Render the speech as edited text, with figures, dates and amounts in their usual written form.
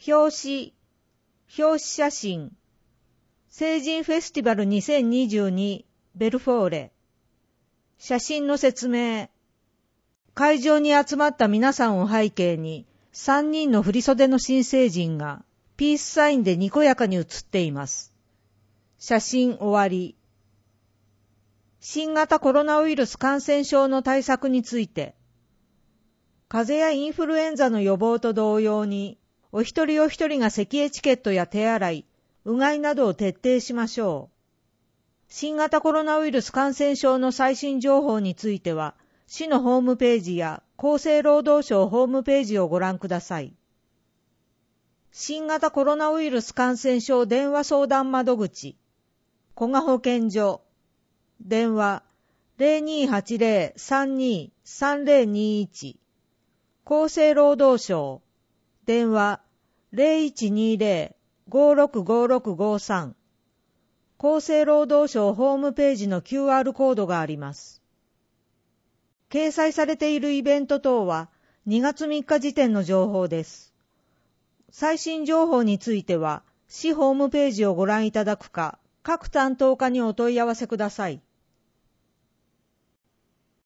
表紙写真、成人フェスティバル2022ベルフォーレ。写真の説明。会場に集まった皆さんを背景に、3人の振袖の新成人がピースサインでにこやかに写っています。写真終わり。新型コロナウイルス感染症の対策について、風邪やインフルエンザの予防と同様に、お一人お一人が咳エチケットや手洗い、うがいなどを徹底しましょう。新型コロナウイルス感染症の最新情報については、市のホームページや厚生労働省ホームページをご覧ください。新型コロナウイルス感染症電話相談窓口、古賀保健所、電話 0280-32-3021、厚生労働省、電話 0120-565653、厚生労働省ホームページの QR コードがあります。掲載されているイベント等は2月3日時点の情報です。最新情報については、市ホームページをご覧いただくか、各担当課にお問い合わせください。